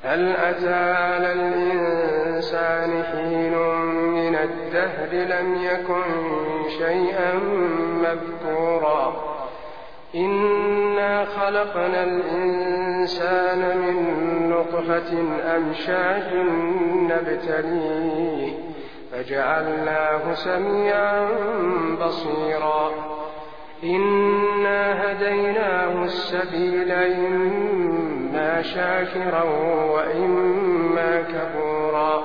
هل أتى على الإنسان حين من الدهر لم يكن شيئا مذكورا إنا خلقنا الإنسان من نطفة أمشاج نبتليه فجعلناه سميعا بصيرا إنا هديناه السبيل إما شاكرا وإما كفورا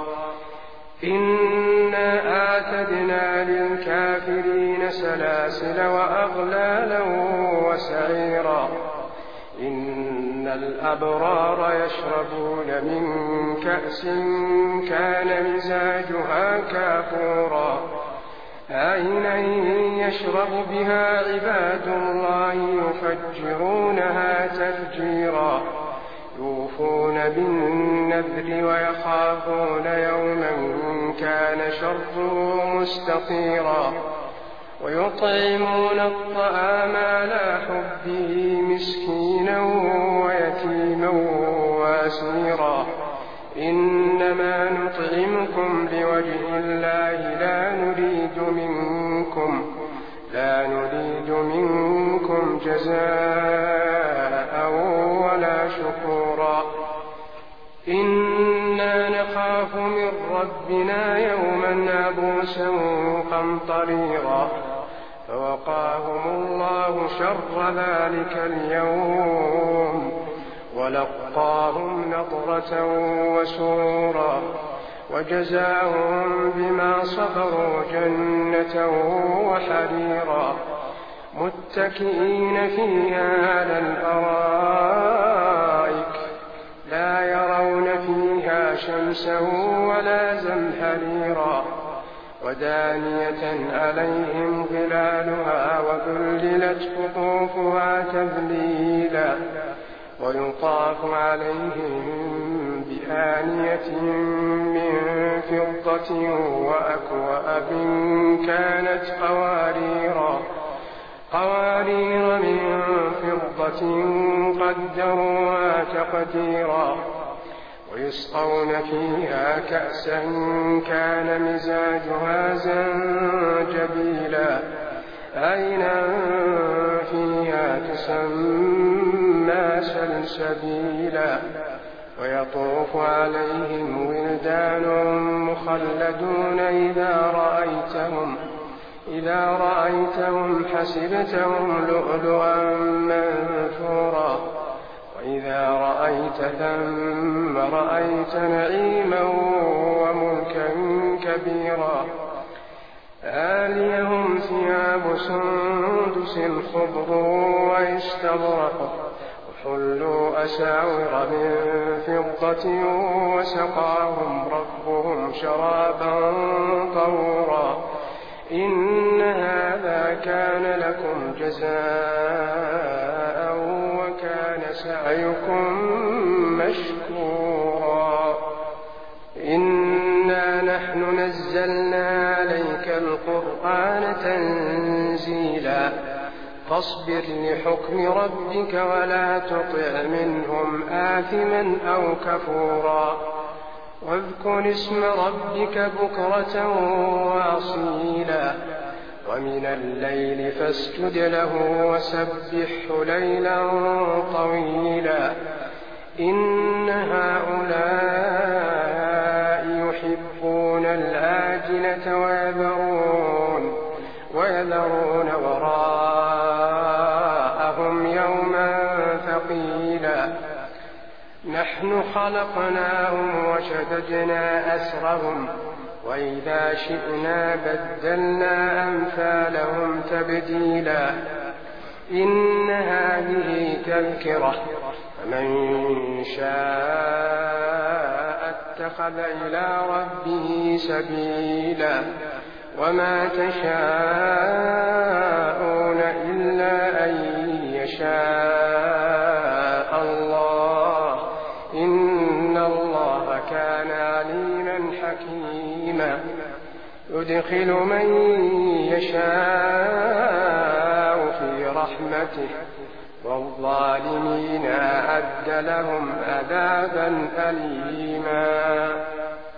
إنا أعتدنا للكافرين سلاسل وأغلالا وسعيرا إن الأبرار يشربون من كأس كان مزاجها كافورا عينا يشرب بها عباد الله يفجرونها تفجيرا يوفون بالنذر ويخافون يوما كان شره مستطيرا ويطعمون الطعام على حبه مسكينا ويتيما واسيرا إنما نطعمكم لوجه الله لا نريد منكم جزاء ولا شكورا إنا نخاف من ربنا يوما عبوسا قمطريرا فوقاهم الله شر ذلك اليوم ولقاهم نضرة وسرورا وجزاهم بما صبروا جنة وحريرا متكئين فيها على الأرائك لا يرون فيها شمسا ولا زمهريرا ودانية عليهم ظلالها وذللت قطوفها تذليلا ويطاف عليهم بآنية من فضة وأكواب كانت قوارير من فضة قدروها تقديرا ويسقون فيها كأسا كان مزاجها زنجبيلا عينا فيها تسمى سلسبيلا ويطوف عليهم ولدان مخلدون إذا رأيتهم حسبتهم لؤلؤا منثورا وإذا رأيت ثم رأيت نعيما وملكا كبيرا آليهم ثياب سندس خضر واستبرق وحلوا أساور من فضة وسقاهم ربهم شرابا طهورا إن هذا كان لكم جزاء وكان سعيكم مشكورا إنا نحن نزلنا عليك القرآن تنزيلا فاصبر لحكم ربك ولا تطع منهم آثما أو كفورا واذكر اسم ربك بكرة وأصيلا ومن الليل فاسجد له وسبحه ليلا طويلا إن هؤلاء يحبون العاجلة ويذرون وراءهم يوما ثقيلا نحن خلقناهم وشددنا أسرهم وإذا شئنا بدلنا أمثالهم تبديلا إن هذه تذكرة فمن شاء اتخذ إلى ربه سبيلا وما تشاءون إلا أن يشاء الله إن الله كان عليما حكيما يدخل من يشاء في رحمته والظالمين أعد لهم عذابا أليما.